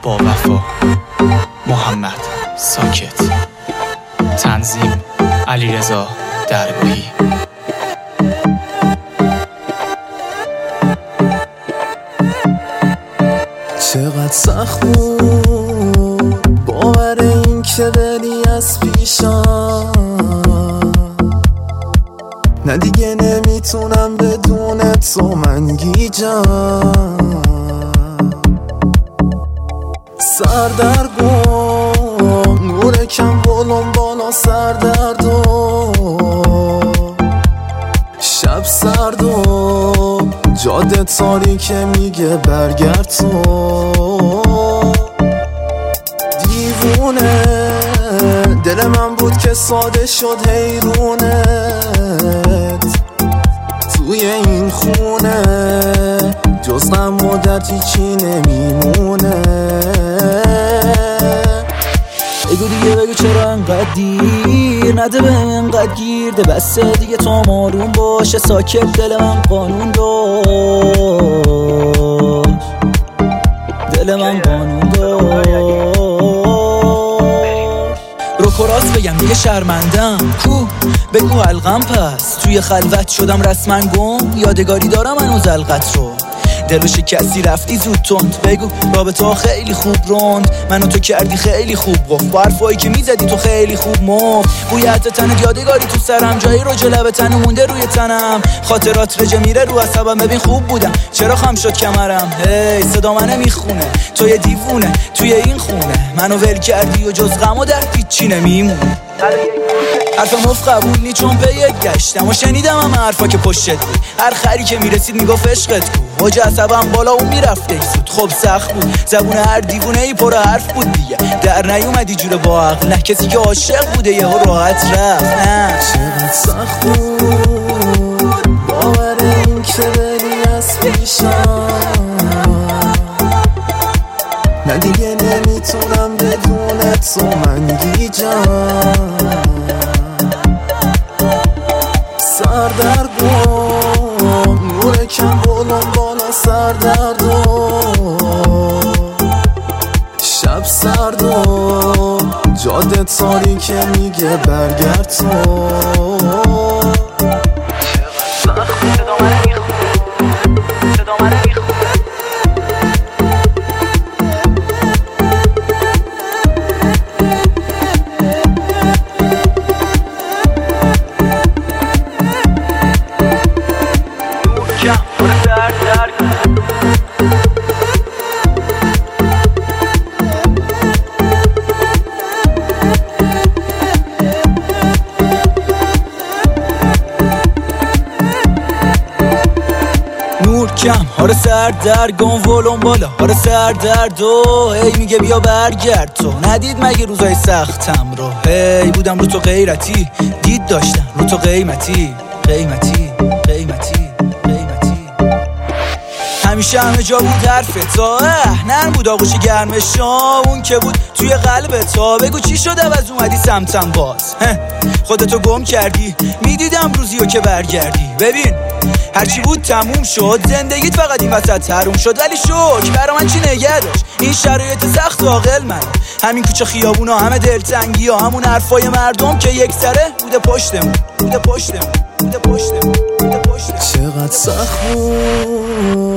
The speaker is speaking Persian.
با وفا محمد ساکت. تنظیم علیرضا درگاهی. چقدر سخت بود باور این که بری از پیشم، نه دیگه نمیتونم بدون تو من گیجم. سردرگم نور کم بالون بالا سردردم، شب سرد و جاده تاریکه میگه برگرد تو. دیوونه دل من بود که ساده شد حیرونت توی این خونه، جز غم و درد هیچی نمیمونه. بگو دیگه بگو چرا انقدر دیر، نده به انقدر گیرده، بسه دیگه تو آروم باشه ساکت. دل من قانون داشت، دل من قانون داشت. رو راست بگم دیگه شرمندم، کو بگو حلقم پس توی خلوت شدم رسما گم. یادگاری دارم هنوز القط رو، دلو شکستی رفتی زود تند. بگو رابطه ها خیلی خوب روند، منو تو کردی خیلی خوب گفت. با حرفایی که میزدی تو خیلی خوب مفت. بوی عطر تنت یادگاری تو سرم، جایی رو جلب تنو مونده روی تنم. خاطرات رجه میره رو عصبم، ببین خوب بودم چرا خم شد کمرم. هی صدا منه میخونه، تو یه دیوونه توی این خونه. منو ول کردی و جز غم و درد هیچی نمیمونه. حرف مفت قبول نی چون به یک گشتم و شنیدم همه حرفا که پشت بود. هر خری که میرسید میگفت عشقت کو، موج عصبم بالا و میرفته زود. خب سخت بود زبون هر دیوونه ای پر حرف بود دیگه، در نیومدی جوره با عقل. نه کسی که عاشق بوده یهو راحت رفت. چقدر سخت بود باور این که بری از پیشم، نه دیگه نمیتونم بدون تو من گیجم. سردرگم نور کم بالون بالا سردردم، شب سرد و جاده تاریکه میگه برگرد تو. کم هاره سردرگم ولون بالا هاره سردردو. هی میگه بیا برگرد تو، ندید مگه روزای سختم رو. هی بودم رو تو غیرتی، دید داشتم رو تو قیمتی قیمتی قیمتی قیمتی. همیشه همه جا بود حرف تا نرم بود آغوش گرمشا. اون که بود توی قلب تا، بگو چی شده از اومدی سمتم باز. خودتو گم کردی میدیدم روزی رو که برگردی. ببین هرچی بود تموم شد، زندگیت فقط این وسط حروم شد. ولی شوک برا من چی نگه داشت این شرایط سخت عاقل من. همین کوچه خیابونا همه دلتنگی ها، همون حرفای مردم که یک سره بوده پشتمون بوده پشتمون بوده پشتمون بوده پشتمون. چقدر سخت بود